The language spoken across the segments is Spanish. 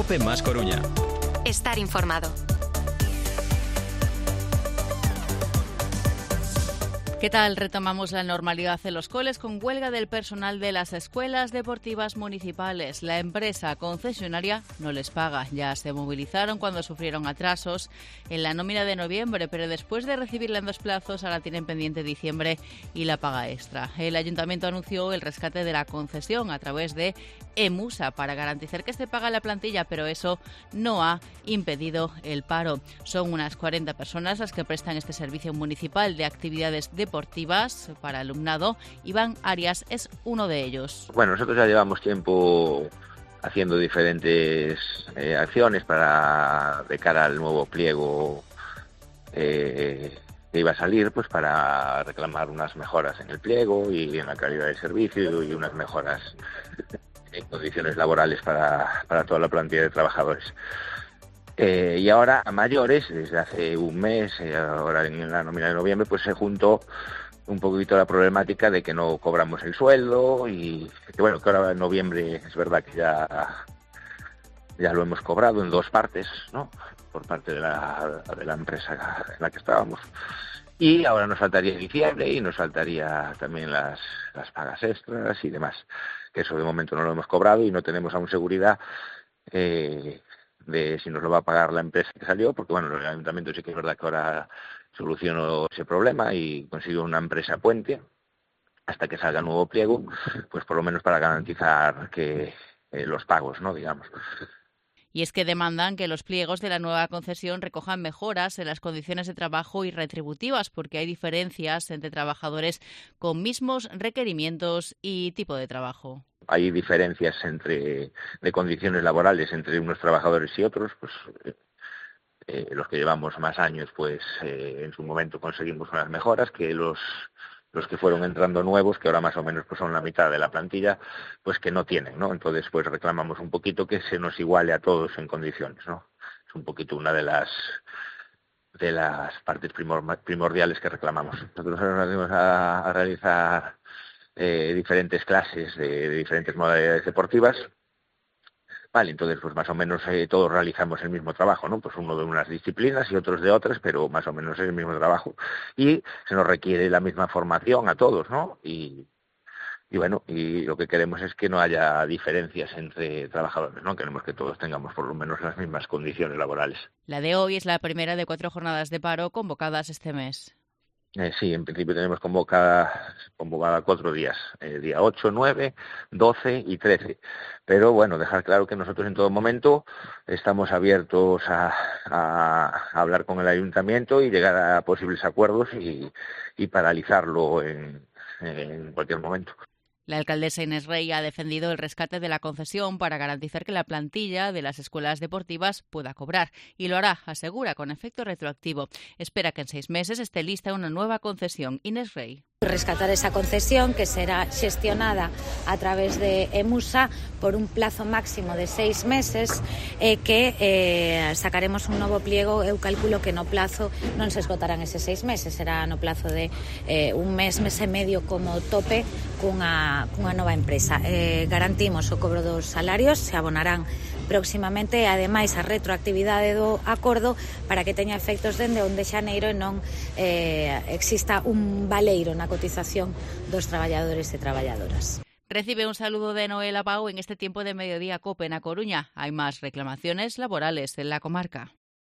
COPE más Coruña. Estar informado. ¿Qué tal? Retomamos la normalidad en los coles con huelga del personal de las escuelas deportivas municipales. La empresa concesionaria no les paga. Ya se movilizaron cuando sufrieron atrasos en la nómina de noviembre, pero después de recibirla en 2 plazos, ahora tienen pendiente diciembre y la paga extra. El ayuntamiento anunció el rescate de la concesión a través de EMUSA para garantizar que se paga la plantilla, pero eso no ha impedido el paro. Son unas 40 personas las que prestan este servicio municipal de actividades deportivas para alumnado. Iván Arias es uno de ellos. Bueno, nosotros ya llevamos tiempo haciendo diferentes acciones de cara al nuevo pliego que iba a salir, pues para reclamar unas mejoras en el pliego y en la calidad del servicio y unas mejoras en condiciones laborales para toda la plantilla de trabajadores. Y ahora, a mayores, desde hace un mes, ahora en la nómina de noviembre, pues se juntó un poquito la problemática de que no cobramos el sueldo y que bueno, que ahora en noviembre es verdad que ya lo hemos cobrado en 2 partes, ¿no? Por parte de la empresa en la que estábamos. Y ahora nos faltaría diciembre y nos faltaría también las pagas extras y demás, que eso de momento no lo hemos cobrado y no tenemos aún seguridad de si nos lo va a pagar la empresa que salió, porque bueno, el ayuntamiento sí que es verdad que ahora solucionó ese problema y consiguió una empresa puente hasta que salga el nuevo pliego, pues por lo menos para garantizar que los pagos, ¿no? Digamos. Y es que demandan que los pliegos de la nueva concesión recojan mejoras en las condiciones de trabajo y retributivas, porque hay diferencias entre trabajadores con mismos requerimientos y tipo de trabajo. Hay diferencias de condiciones laborales entre unos trabajadores y otros, pues los que llevamos más años, pues en su momento conseguimos unas mejoras que los que fueron entrando nuevos, que ahora más o menos pues son la mitad de la plantilla, pues que no tienen, ¿no? Entonces pues reclamamos un poquito que se nos iguale a todos en condiciones, ¿no? Es un poquito una de las partes primordiales que reclamamos. Nosotros ahora nos vamos a realizar diferentes clases de diferentes modalidades deportivas. Vale, entonces pues más o menos todos realizamos el mismo trabajo, ¿no? Pues uno de unas disciplinas y otros de otras, pero más o menos es el mismo trabajo. Y se nos requiere la misma formación a todos, ¿no? Y bueno, y lo que queremos es que no haya diferencias entre trabajadores, ¿no? Queremos que todos tengamos por lo menos las mismas condiciones laborales. La de hoy es la primera de 4 jornadas de paro convocadas este mes. Sí, en principio tenemos convocada 4 días, día 8, 9, 12 y 13. Pero bueno, dejar claro que nosotros en todo momento estamos abiertos a hablar con el ayuntamiento y llegar a posibles acuerdos y paralizarlo en cualquier momento. La alcaldesa Inés Rey ha defendido el rescate de la concesión para garantizar que la plantilla de las escuelas deportivas pueda cobrar. Y lo hará, asegura, con efecto retroactivo. Espera que en 6 meses esté lista una nueva concesión. Inés Rey. Rescatar esa concesión que será gestionada a través de EMUSA por un plazo máximo de 6 meses que sacaremos un novo pliego. Eu calculo que no plazo non se esgotarán eses 6 meses, será no plazo de un mes e medio como tope cunha nova empresa. Garantimos o cobro dos salarios, se abonarán próximamente e ademais a retroactividade do acordo para que teña efectos dende o 1 de xaneiro e non exista un baleiro na cotización dos traballadores e traballadoras. Recibe un saludo de Noela Pau en este tiempo de mediodía COPE en A Coruña. Hay más reclamaciones laborales en la comarca.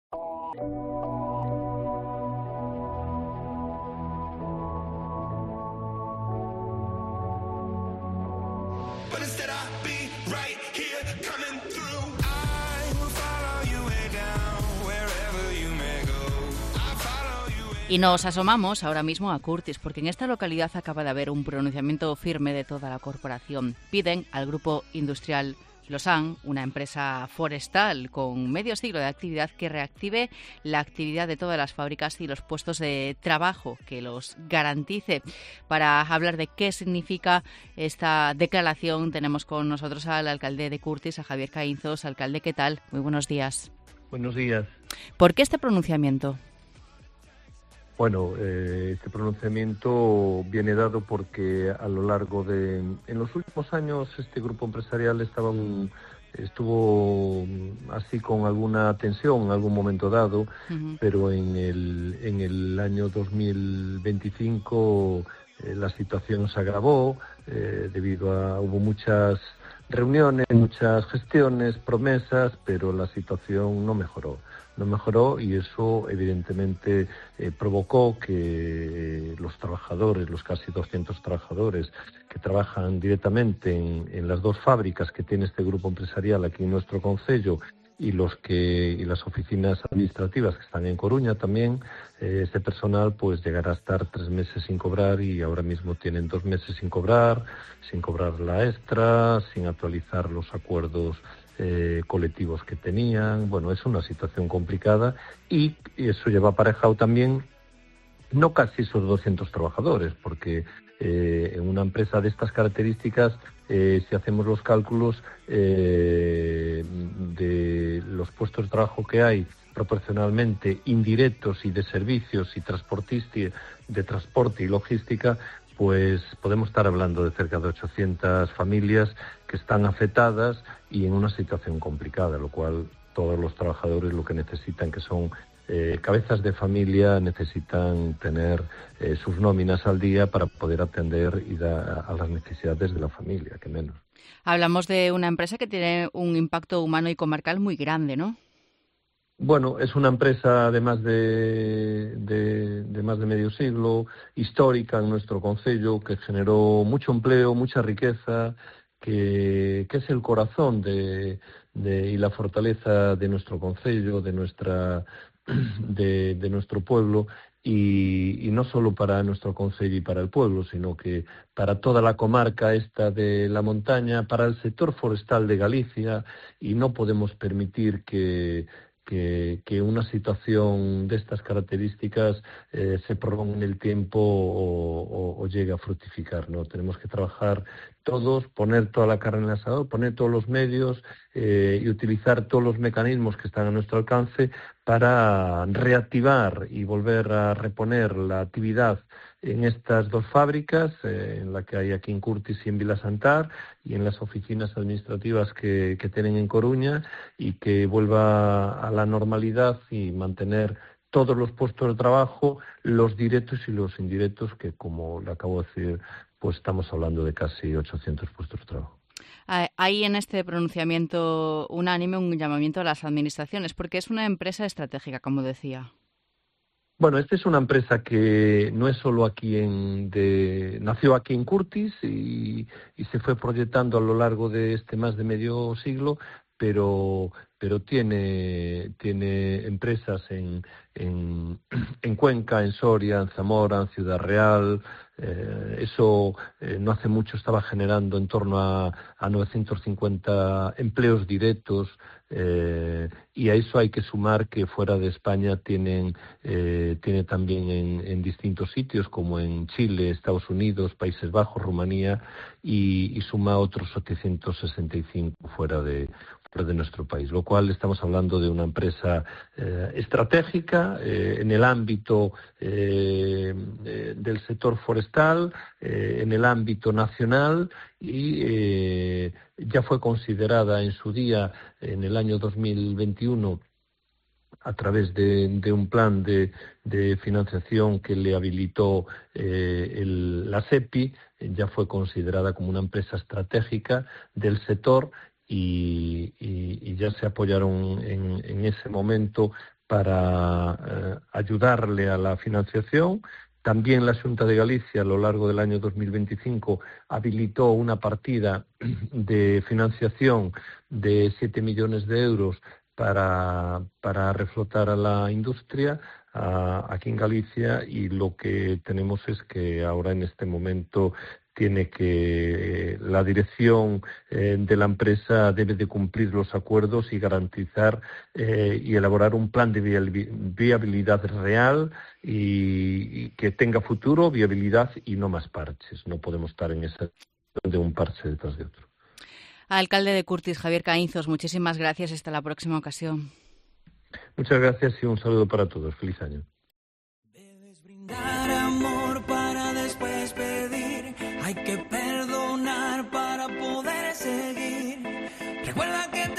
Y nos asomamos ahora mismo a Curtis, porque en esta localidad acaba de haber un pronunciamiento firme de toda la corporación. Piden al grupo industrial Losan, una empresa forestal con medio siglo de actividad, que reactive la actividad de todas las fábricas y los puestos de trabajo, que los garantice. Para hablar de qué significa esta declaración, tenemos con nosotros al alcalde de Curtis, a Javier Caínzos. Alcalde, ¿qué tal? Muy buenos días. Buenos días. ¿Por qué este pronunciamiento? Bueno, este pronunciamiento viene dado porque a lo largo en los últimos años este grupo empresarial estaba estuvo así con alguna tensión en algún momento dado, pero en el año 2025 la situación se agravó hubo muchas reuniones, muchas gestiones, promesas, pero la situación no mejoró, y eso evidentemente provocó que los trabajadores, los casi 200 trabajadores que trabajan directamente en las dos fábricas que tiene este grupo empresarial aquí en nuestro concello y las oficinas administrativas que están en Coruña también, este personal pues llegará a estar 3 meses sin cobrar, y ahora mismo tienen 2 meses sin cobrar la extra, sin actualizar los acuerdos colectivos que tenían. Bueno, es una situación complicada, y eso lleva aparejado también no casi esos 200 trabajadores, porque en una empresa de estas características, si hacemos los cálculos de los puestos de trabajo que hay proporcionalmente indirectos y de servicios y de transporte y logística, pues podemos estar hablando de cerca de 800 familias que están afectadas y en una situación complicada, lo cual todos los trabajadores lo que necesitan, que son cabezas de familia, necesitan tener sus nóminas al día para poder atender y dar a las necesidades de la familia, que menos. Hablamos de una empresa que tiene un impacto humano y comarcal muy grande, ¿no? Bueno, es una empresa de más de medio siglo, histórica en nuestro concello, que generó mucho empleo, mucha riqueza, que es el corazón y la fortaleza de nuestro concello, de nuestro pueblo, y no solo para nuestro concello y para el pueblo, sino que para toda la comarca esta de la montaña, para el sector forestal de Galicia, y no podemos permitir que una situación de estas características se prolongue en el tiempo o llegue a fructificar, ¿no? Tenemos que trabajar todos, poner toda la carne en el asador, poner todos los medios y utilizar todos los mecanismos que están a nuestro alcance para reactivar y volver a reponer la actividad en estas dos fábricas, en la que hay aquí en Curtis y en Vilasantar, y en las oficinas administrativas que tienen en Coruña, y que vuelva a la normalidad y mantener todos los puestos de trabajo, los directos y los indirectos, que, como le acabo de decir, pues estamos hablando de casi 800 puestos de trabajo. Hay en este pronunciamiento unánime un llamamiento a las administraciones, porque es una empresa estratégica, como decía. Bueno, esta es una empresa que no es solo nació aquí en Curtis y se fue proyectando a lo largo de más de medio siglo, pero tiene empresas en Cuenca, en Soria, en Zamora, en Ciudad Real. Eso no hace mucho estaba generando en torno a 950 empleos directos, y a eso hay que sumar que fuera de España tiene también en distintos sitios, como en Chile, Estados Unidos, Países Bajos, Rumanía, y suma otros 765 fuera de nuestro país, lo cual estamos hablando de una empresa estratégica en el ámbito del sector forestal, en el ámbito nacional, y ya fue considerada en su día, en el año 2021, a través de un plan de financiación que le habilitó la SEPI, ya fue considerada como una empresa estratégica del sector, y ya se apoyaron en ese momento para ayudarle a la financiación. También la Xunta de Galicia, a lo largo del año 2025, habilitó una partida de financiación de 7 millones de euros para reflotar a la industria aquí en Galicia, y lo que tenemos es que ahora, en este momento, la dirección de la empresa debe de cumplir los acuerdos y garantizar y elaborar un plan de viabilidad real y que tenga futuro, viabilidad, y no más parches. No podemos estar en esa de un parche detrás de otro. Alcalde de Curtis, Javier Caínzos, muchísimas gracias. Hasta la próxima ocasión. Muchas gracias y un saludo para todos. Feliz año. Debes brindar amor para después pedir. Hay que perdonar para poder seguir. Recuerda que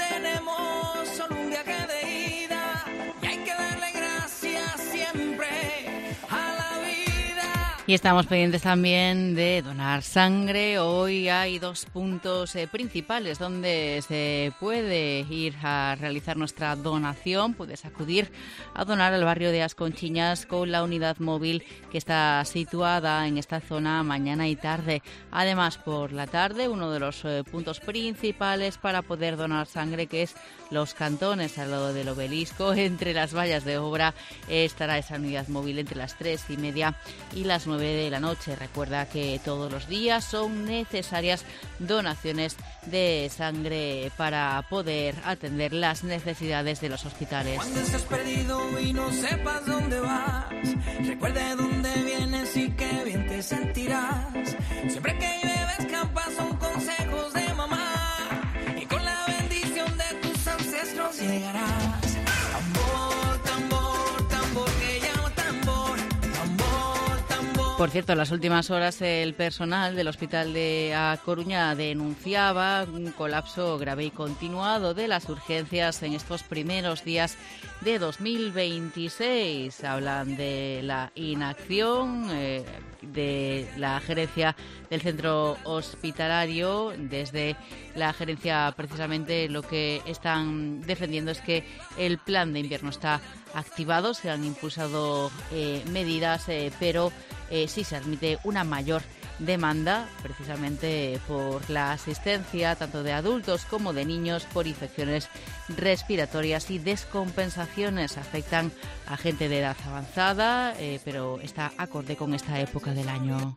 Y estamos pendientes también de donar sangre. Hoy hay 2 puntos principales donde se puede ir a realizar nuestra donación. Puedes acudir a donar al barrio de As Conchiñas con la unidad móvil que está situada en esta zona mañana y tarde. Además, por la tarde, uno de los puntos principales para poder donar sangre, que es Los Cantones, al lado del obelisco, entre las vallas de obra, estará esa unidad móvil entre las 3:30 y las 9 de la noche. Recuerda que todos los días son necesarias donaciones de sangre para poder atender las necesidades de los hospitales. Cuando estés perdido y no sepas dónde vas, recuerda de dónde vienes y qué bien te sentirás. Siempre que llueve escampas son consejos de mamá, y con la bendición de tus ancestros llegarás. Tambor, tambor, tambor, que llama tambor, tambor, tambor. Por cierto, en las últimas horas el personal del Hospital de A Coruña denunciaba un colapso grave y continuado de las urgencias en estos primeros días de 2026. Hablan de la inacción de la gerencia del centro hospitalario. Desde la gerencia, precisamente, lo que están defendiendo es que el plan de invierno está activado, se han impulsado medidas, pero sí se admite una mayor demanda, precisamente por la asistencia tanto de adultos como de niños por infecciones respiratorias, y descompensaciones afectan a gente de edad avanzada, pero está acorde con esta época del año.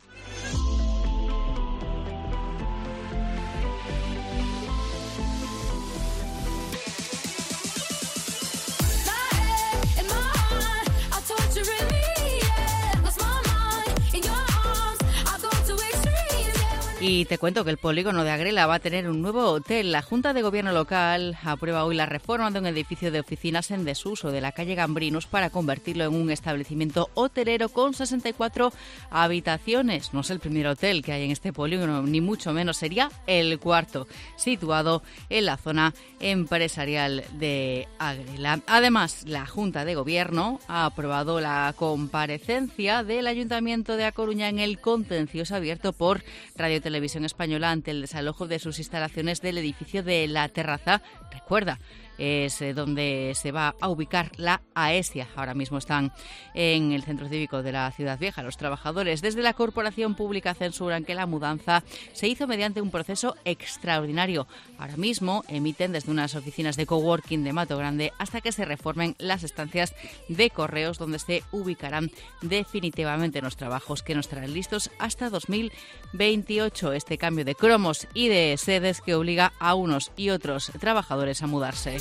Y te cuento que el polígono de Agrela va a tener un nuevo hotel. La Junta de Gobierno local aprueba hoy la reforma de un edificio de oficinas en desuso de la calle Gambrinus para convertirlo en un establecimiento hotelero con 64 habitaciones. No es el primer hotel que hay en este polígono, ni mucho menos, sería el cuarto, situado en la zona empresarial de Agrela. Además, la Junta de Gobierno ha aprobado la comparecencia del Ayuntamiento de A Coruña en el contencioso abierto por Radio Televisión Española ante el desalojo de sus instalaciones del edificio de La Terraza. Recuerda, es donde se va a ubicar la AESIA. Ahora mismo están en el centro cívico de la Ciudad Vieja. Los trabajadores desde la Corporación Pública censuran que la mudanza se hizo mediante un proceso extraordinario. Ahora mismo emiten desde unas oficinas de coworking de Mato Grande hasta que se reformen las estancias de correos, donde se ubicarán definitivamente los trabajos que nos traen listos hasta 2028. Este cambio de cromos y de sedes que obliga a unos y otros trabajadores a mudarse.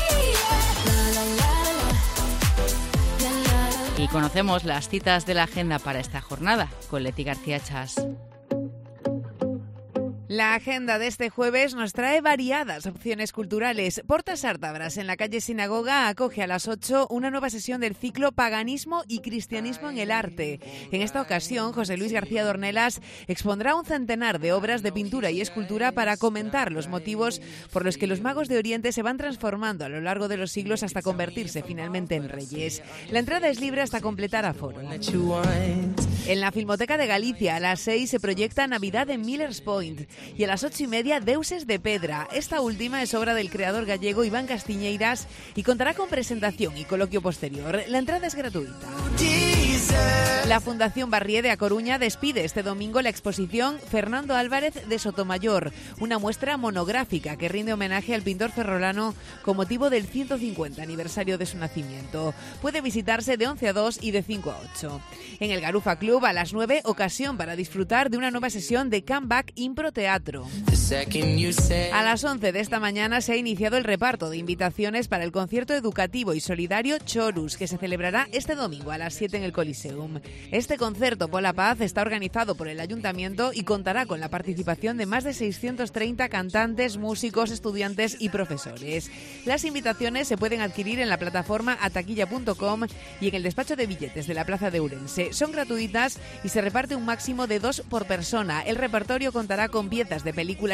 Y conocemos las citas de la agenda para esta jornada con Leti García Chas. La agenda de este jueves nos trae variadas opciones culturales. Portas Ártabras, en la calle Sinagoga, acoge a las 8 una nueva sesión del ciclo Paganismo y Cristianismo en el Arte. En esta ocasión, José Luis García Dornelas expondrá un centenar de obras de pintura y escultura para comentar los motivos por los que los magos de Oriente se van transformando a lo largo de los siglos hasta convertirse finalmente en reyes. La entrada es libre hasta completar aforo. En la Filmoteca de Galicia, a las 6 se proyecta Navidad en Millers Point. Y a las 8:30, Deuses de Pedra. Esta última es obra del creador gallego Iván Castiñeiras y contará con presentación y coloquio posterior. La entrada es gratuita. La Fundación Barrié de A Coruña despide este domingo la exposición Fernando Álvarez de Sotomayor, una muestra monográfica que rinde homenaje al pintor ferrolano con motivo del 150 aniversario de su nacimiento. Puede visitarse de 11 a 2 y de 5 a 8. En el Garufa Club, a las 9, ocasión para disfrutar de una nueva sesión de Comeback Impro Teatro. A las 11 de esta mañana se ha iniciado el reparto de invitaciones para el concierto educativo y solidario Chorus, que se celebrará este domingo a las 7 en el Coliseum. Este concierto por la paz está organizado por el Ayuntamiento y contará con la participación de más de 630 cantantes, músicos, estudiantes y profesores. Las invitaciones se pueden adquirir en la plataforma ataquilla.com y en el despacho de billetes de la Plaza de Ourense. Son gratuitas y se reparte un máximo de 2 por persona. El repertorio contará con piezas de películas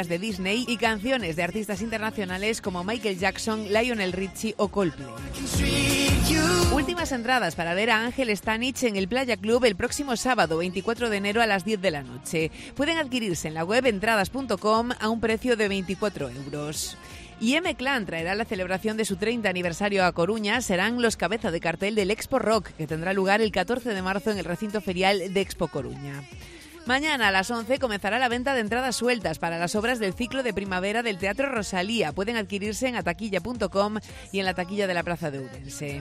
icónicas de Disney y canciones de artistas internacionales como Michael Jackson, Lionel Richie o Coldplay. Últimas entradas para ver a Ángel Stanich en el Playa Club el próximo sábado 24 de enero a las 10 de la noche. Pueden adquirirse en la web entradas.com a un precio de 24 euros. Y M-Clan traerá la celebración de su 30 aniversario a Coruña. Serán los cabeza de cartel del Expo Rock, que tendrá lugar el 14 de marzo en el recinto ferial de Expo Coruña. Mañana a las 11 comenzará la venta de entradas sueltas para las obras del ciclo de primavera del Teatro Rosalía. Pueden adquirirse en ataquilla.com y en la taquilla de la Plaza de Ourense.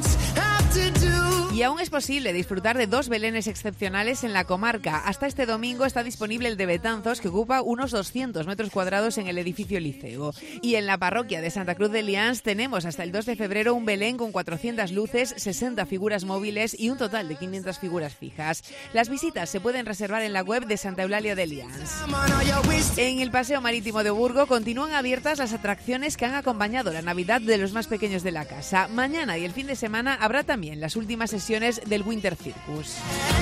Y aún es posible disfrutar de 2 belenes excepcionales en la comarca. Hasta este domingo está disponible el de Betanzos, que ocupa unos 200 metros cuadrados en el edificio Liceo. Y en la parroquia de Santa Cruz de Lians tenemos hasta el 2 de febrero un belén con 400 luces, 60 figuras móviles y un total de 500 figuras fijas. Las visitas se pueden reservar en la web de Santa Eulalia de Lians. En el Paseo Marítimo de Burgo continúan abiertas las atracciones que han acompañado la Navidad de los más pequeños de la casa. Mañana y el fin de semana habrá también las últimas sesiones del Winter Circus.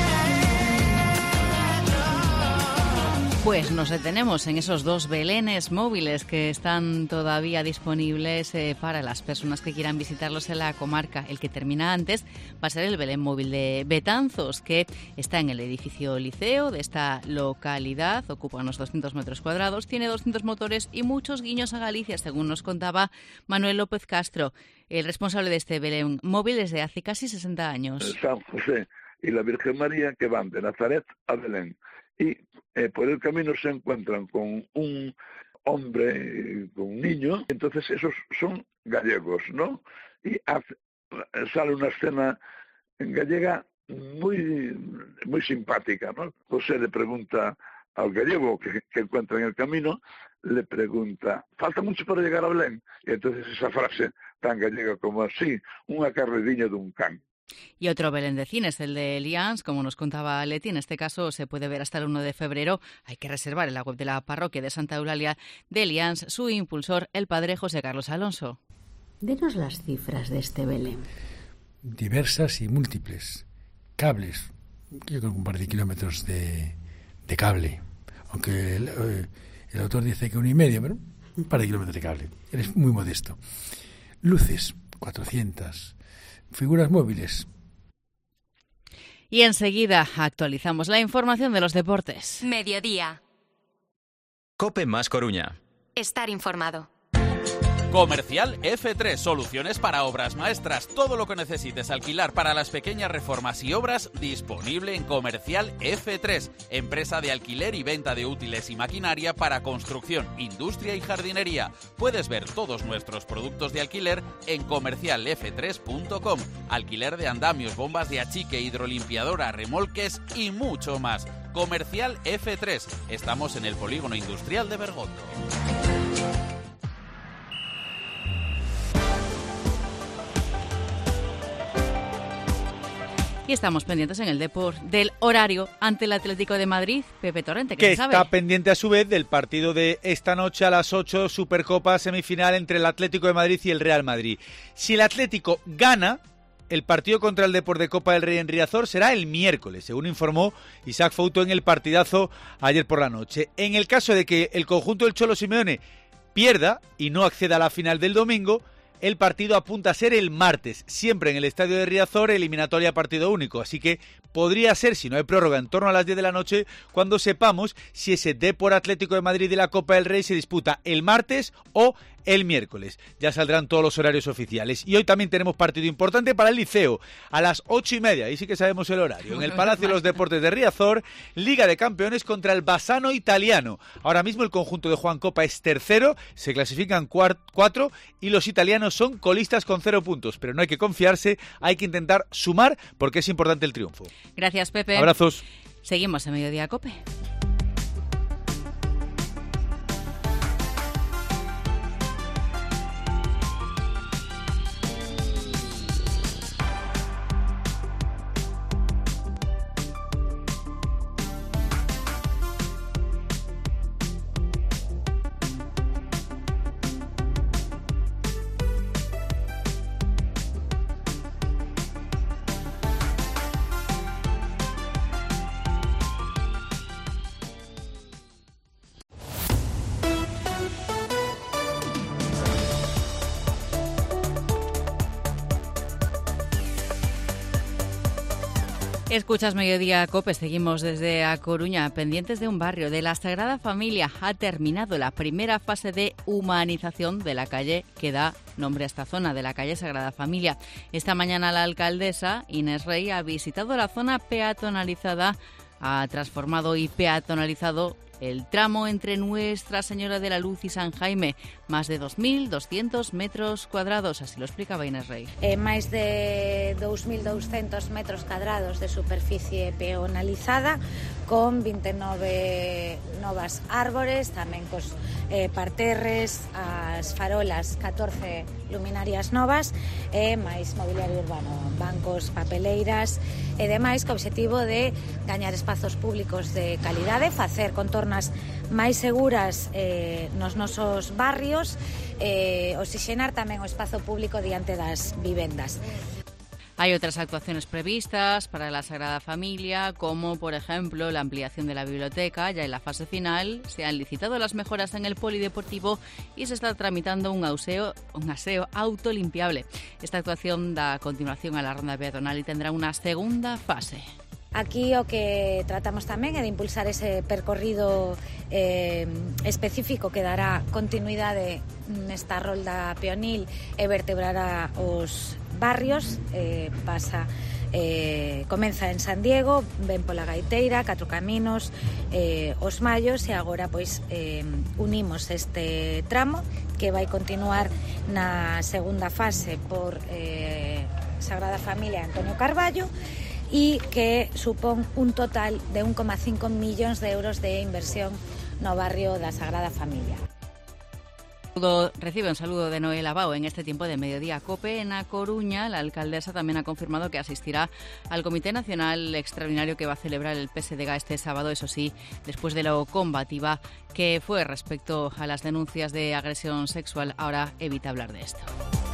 Pues nos detenemos en esos 2 belenes móviles que están todavía disponibles para las personas que quieran visitarlos en la comarca. El que termina antes va a ser el belén móvil de Betanzos, que está en el edificio Liceo de esta localidad, ocupa unos 200 metros cuadrados, tiene 200 motores y muchos guiños a Galicia, según nos contaba Manuel López Castro, el responsable de este belén móvil desde hace casi 60 años. San José y la Virgen María, que van de Nazaret a Belén. Y por el camino se encuentran con un hombre, con un niño, entonces esos son gallegos, ¿no? Y sale una escena gallega muy simpática, ¿no? José le pregunta al gallego que encuentra en el camino, le pregunta, ¿falta mucho para llegar a Belén? Y entonces esa frase tan gallega como así, unha carrediña dun can. Y otro belén de cines, el de Lians, como nos contaba Leti, en este caso se puede ver hasta el 1 de febrero. Hay que reservar en la web de la parroquia de Santa Eulalia de Lians, su impulsor, el padre José Carlos Alonso. Denos las cifras de este belén. Diversas y múltiples. Cables, yo creo que un par de kilómetros de cable, aunque el autor dice que 1,5, pero un par de kilómetros de cable. Eres muy modesto. Luces, 400. Figuras móviles. Y enseguida actualizamos la información de los deportes. Mediodía. COPE más Coruña. Estar informado. Comercial F3, soluciones para obras maestras. Todo lo que necesites alquilar para las pequeñas reformas y obras, disponible en Comercial F3, empresa de alquiler y venta de útiles y maquinaria para construcción, industria y jardinería. Puedes ver todos nuestros productos de alquiler en comercialf3.com. Alquiler de andamios, bombas de achique, hidrolimpiadora, remolques y mucho más. Comercial F3. Estamos en el Polígono Industrial de Bergondo. Y estamos pendientes en el Depor del horario ante el Atlético de Madrid. Pepe Torrente, que sabe? Está pendiente a su vez del partido de esta noche a las 8, Supercopa semifinal entre el Atlético de Madrid y el Real Madrid. Si el Atlético gana, el partido contra el Depor de Copa del Rey en Riazor será el miércoles, según informó Isaac Fouto en el partidazo ayer por la noche. En el caso de que el conjunto del Cholo Simeone pierda y no acceda a la final del domingo, el partido apunta a ser el martes, siempre en el estadio de Riazor, eliminatoria partido único. Así que podría ser, si no hay prórroga, en torno a las 10 de la noche, cuando sepamos si ese Depor Atlético de Madrid de la Copa del Rey se disputa el martes o el miércoles. Ya saldrán todos los horarios oficiales. Y hoy también tenemos partido importante para el Liceo, a las 8:30, ahí sí que sabemos el horario. En el Palacio de los Deportes de Riazor, Liga de Campeones contra el Bassano italiano. Ahora mismo el conjunto de Juan Copa es tercero, se clasifican 4 y los italianos son colistas con 0 puntos. Pero no hay que confiarse, hay que intentar sumar porque es importante el triunfo. Gracias, Pepe. Abrazos. Seguimos en Mediodía COPE. Escuchas Mediodía Cope, seguimos desde A Coruña, pendientes de un barrio de la Sagrada Familia. Ha terminado la primera fase de humanización de la calle que da nombre a esta zona, de la calle Sagrada Familia. Esta mañana la alcaldesa Inés Rey ha visitado la zona peatonalizada, ha transformado y peatonalizado el tramo entre Nuestra Señora de la Luz y San Jaime, más de 2.200 metros cuadrados, así lo explicaba Inés Rey. Máis de 2.200 metros cuadrados de superficie peonalizada, con 29 novas árbores, tamén cos parterres, as farolas, 14 luminarias novas, e máis mobiliario urbano, bancos, papeleiras e demais, co obxectivo de gañar espazos públicos de calidade, facer contornas máis seguras nos nosos barrios, oxixenar tamén o espazo público diante das vivendas. Hay otras actuaciones previstas para la Sagrada Familia, como por ejemplo la ampliación de la biblioteca. Ya en la fase final se han licitado las mejoras en el polideportivo y se está tramitando un aseo autolimpiable. Esta actuación da continuación a la ronda peatonal y tendrá una segunda fase. Aquí o que tratamos tamén é de impulsar ese percorrido específico que dará continuidade nesta rolda peonil e vertebrará os barrios. Comeza en San Diego, ven pola Gaiteira, Catro Caminos, Os Mallos, e agora pois unimos este tramo que vai continuar na segunda fase por Sagrada Familia Antonio Carballo, e que supón un total de 1,5 millóns de euros de inversión no barrio da Sagrada Familia. Recibe un saludo de Noel Abao en este tiempo de Mediodía Cope en A Coruña. La alcaldesa también ha confirmado que asistirá al Comité Nacional Extraordinario que va a celebrar el PSDG este sábado, eso sí, después de lo combativa que fue respecto a las denuncias de agresión sexual. Ahora evita hablar de esto.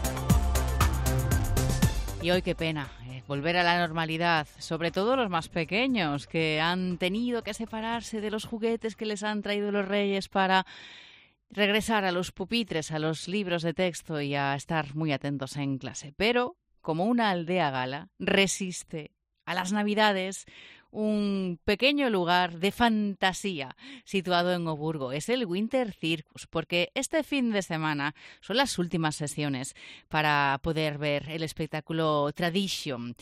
Y hoy qué pena volver a la normalidad, sobre todo los más pequeños, que han tenido que separarse de los juguetes que les han traído los reyes para regresar a los pupitres, a los libros de texto y a estar muy atentos en clase. Pero, como una aldea gala, resiste a las Navidades un pequeño lugar de fantasía situado en Oburgo. Es el Winter Circus, porque este fin de semana son las últimas sesiones para poder ver el espectáculo Tradition,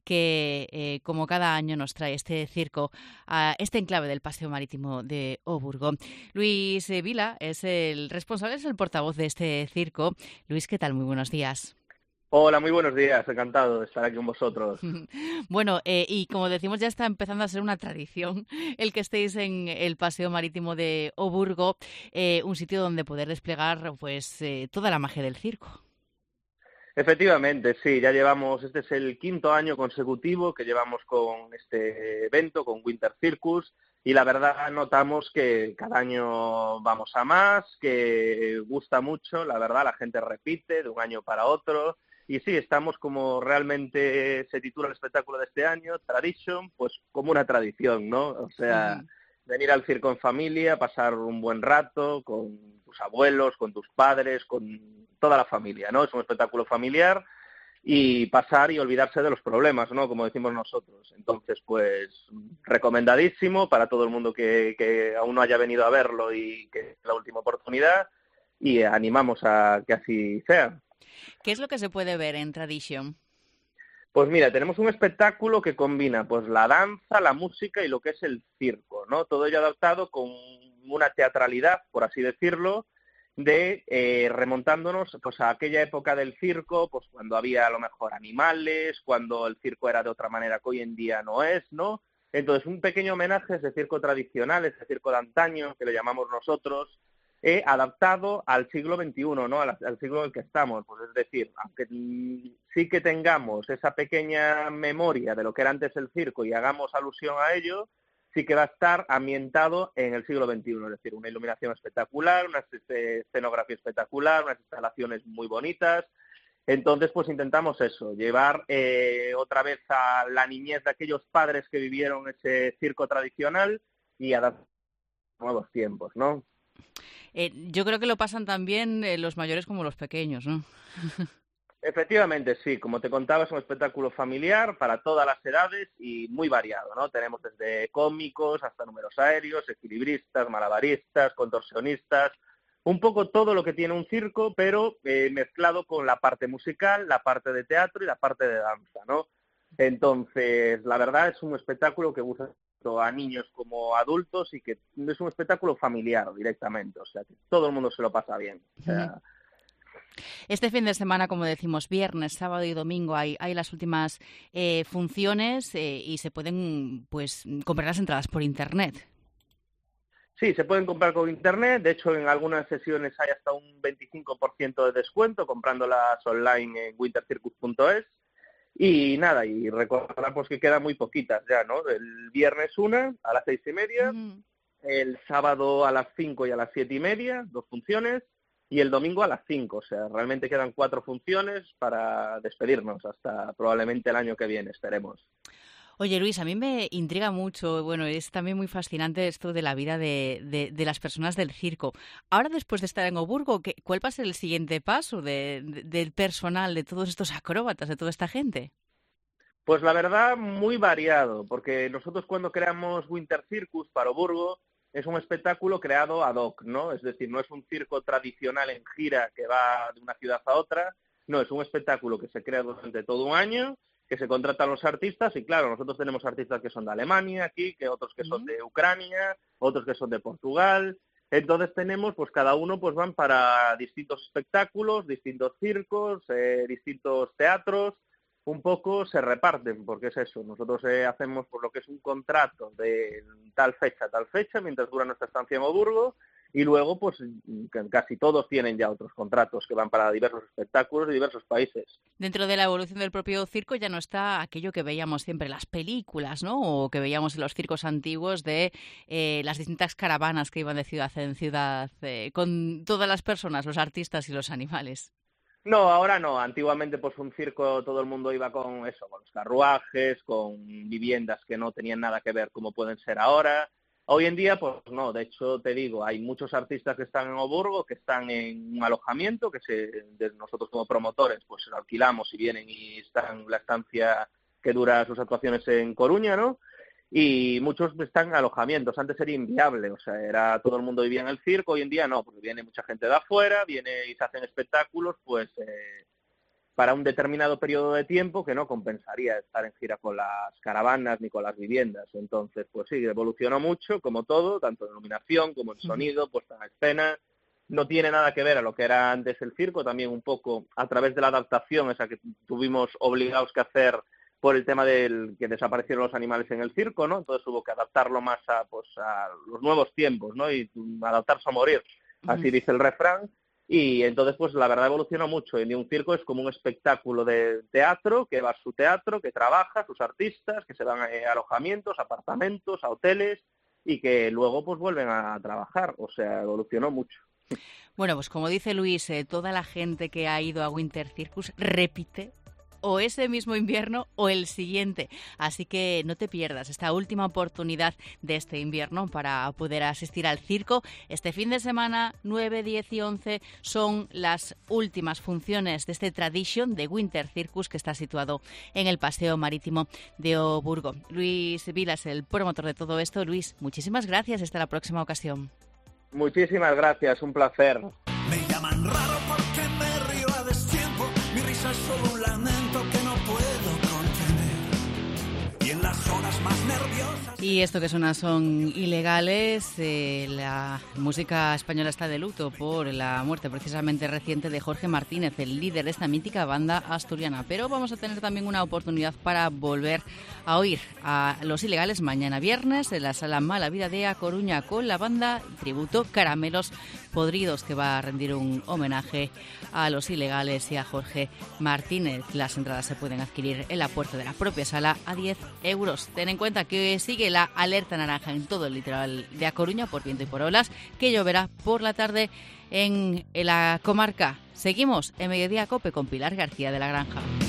que como cada año nos trae este circo a este enclave del Paseo Marítimo de Oburgo. Luis Vila es el responsable, es el portavoz de este circo. Luis, ¿qué tal? Muy buenos días. Hola, muy buenos días, encantado de estar aquí con vosotros. Bueno, y como decimos, ya está empezando a ser una tradición el que estéis en el Paseo Marítimo de Oburgo, un sitio donde poder desplegar pues toda la magia del circo. Efectivamente, sí, ya llevamos, este es el 5º año consecutivo que llevamos con este evento, con Winter Circus, y la verdad notamos que cada año vamos a más, que gusta mucho, la verdad la gente repite de un año para otro. Y sí, estamos como realmente se titula el espectáculo de este año, Tradition, pues como una tradición, ¿no? O sea, venir al circo en familia, pasar un buen rato con tus abuelos, con tus padres, con toda la familia, ¿no? Es un espectáculo familiar y pasar y olvidarse de los problemas, ¿no? Como decimos nosotros. Entonces, pues, recomendadísimo para todo el mundo que aún no haya venido a verlo y que es la última oportunidad, y animamos a que así sea. ¿Qué es lo que se puede ver en Tradition? Pues mira, tenemos un espectáculo que combina pues la danza, la música y lo que es el circo, ¿no? Todo ello adaptado con una teatralidad, por así decirlo, de remontándonos pues a aquella época del circo, pues cuando había a lo mejor animales, cuando el circo era de otra manera que hoy en día no es, ¿no? Entonces un pequeño homenaje a ese circo tradicional, ese circo de antaño, que le llamamos nosotros, adaptado al siglo XXI, ¿no? Al siglo en el que estamos. Pues es decir, aunque sí que tengamos esa pequeña memoria de lo que era antes el circo y hagamos alusión a ello, sí que va a estar ambientado en el siglo XXI, es decir, una iluminación espectacular, una escenografía espectacular, unas instalaciones muy bonitas. Entonces, pues intentamos eso, llevar otra vez a la niñez de aquellos padres que vivieron ese circo tradicional y adaptar a nuevos tiempos, ¿no? Yo creo que lo pasan también los mayores como los pequeños, ¿no? Efectivamente, sí. Como te contaba, es un espectáculo familiar para todas las edades y muy variado, ¿no? Tenemos desde cómicos hasta números aéreos, equilibristas, malabaristas, contorsionistas, un poco todo lo que tiene un circo, pero mezclado con la parte musical, la parte de teatro y la parte de danza, ¿no? Entonces, la verdad es un espectáculo que gusta tanto a niños como a adultos y que es un espectáculo familiar directamente, o sea, que todo el mundo se lo pasa bien. O sea, este fin de semana, como decimos, viernes, sábado y domingo hay las últimas funciones y se pueden pues comprar las entradas por internet. Sí, se pueden comprar con internet. De hecho, en algunas sesiones hay hasta un 25% de descuento comprándolas online en wintercircus.es. Y nada, y recordar pues que quedan muy poquitas ya, ¿no? El viernes 1 a las 6:30, el sábado a las 5 y a las 7:30, 2 funciones, y el domingo a las 5. O sea, realmente quedan 4 funciones para despedirnos hasta probablemente el año que viene, esperemos. Oye, Luis, a mí me intriga mucho, bueno, es también muy fascinante esto de la vida de las personas del circo. Ahora, después de estar en Oburgo, ¿cuál va a ser el siguiente paso del personal, de todos estos acróbatas, de toda esta gente? Pues la verdad, muy variado, porque nosotros cuando creamos Winter Circus para Oburgo, es un espectáculo creado ad hoc, ¿no? Es decir, no es un circo tradicional en gira que va de una ciudad a otra, no, es un espectáculo que se crea durante todo un año, que se contratan los artistas y claro, nosotros tenemos artistas que son de Alemania aquí, que otros que son de Ucrania, otros que son de Portugal. Entonces tenemos, pues cada uno pues van para distintos espectáculos, distintos circos, distintos teatros, un poco se reparten, porque es eso, nosotros hacemos por lo que es un contrato de tal fecha, mientras dura nuestra estancia en Oburgo, y luego pues casi todos tienen ya otros contratos que van para diversos espectáculos de diversos países. Dentro de la evolución del propio circo ya no está aquello que veíamos siempre en las películas, ¿no? O que veíamos en los circos antiguos de las distintas caravanas que iban de ciudad en ciudad con todas las personas, los artistas y los animales. No, ahora no. Antiguamente, pues un circo, todo el mundo iba con eso, con los carruajes, con viviendas que no tenían nada que ver como pueden ser ahora. Hoy en día, pues no. De hecho, te digo, hay muchos artistas que están en Oburgo, que están en un alojamiento, que nosotros como promotores, pues lo alquilamos y vienen y están en la estancia que dura sus actuaciones en Coruña, ¿no? Y muchos están en alojamientos. Antes era inviable, o sea, todo el mundo vivía en el circo, hoy en día no, porque viene mucha gente de afuera, viene y se hacen espectáculos, pues para un determinado periodo de tiempo que no compensaría estar en gira con las caravanas ni con las viviendas. Entonces, pues sí, evolucionó mucho, como todo, tanto en iluminación como en sonido, puesta en escena. No tiene nada que ver a lo que era antes el circo, también un poco a través de la adaptación esa que tuvimos obligados que hacer por el tema del que desaparecieron los animales en el circo, ¿no? Entonces hubo que adaptarlo más a los nuevos tiempos, ¿no? Y adaptarse a morir, así dice el refrán. Y entonces, pues la verdad evolucionó mucho. Y un circo es como un espectáculo de teatro, que va a su teatro, que trabaja, sus artistas, que se van a alojamientos, apartamentos, a hoteles, y que luego pues vuelven a trabajar. O sea, evolucionó mucho. Bueno, pues como dice Luis, toda la gente que ha ido a Winter Circus repite o ese mismo invierno o el siguiente. Así que no te pierdas esta última oportunidad de este invierno para poder asistir al circo. Este fin de semana, 9, 10 y 11, son las últimas funciones de este Tradition de Winter Circus que está situado en el Paseo Marítimo de Oburgo. Luis Vilas, el promotor de todo esto. Luis, muchísimas gracias. Hasta la próxima ocasión. Muchísimas gracias, un placer. Me llaman raro porque me río a destiempo. Mi risa es solo un lamento que no puedo contener. Y en las horas más nerviosas... Y esto que suena son ilegales. La música española está de luto por la muerte precisamente reciente de Jorge Martínez, el líder de esta mítica banda asturiana. Pero vamos a tener también una oportunidad para volver a oír a Los Ilegales mañana viernes en la Sala Mala Vida de A Coruña con la banda tributo Caramelos Podridos, que va a rendir un homenaje a Los Ilegales y a Jorge Martínez. Las entradas se pueden adquirir en la puerta de la propia sala a 10 euros. Ten en cuenta que sigue la alerta naranja en todo el litoral de A Coruña por viento y por olas, que lloverá por la tarde en la comarca. Seguimos en Mediodía Cope con Pilar García de la Granja.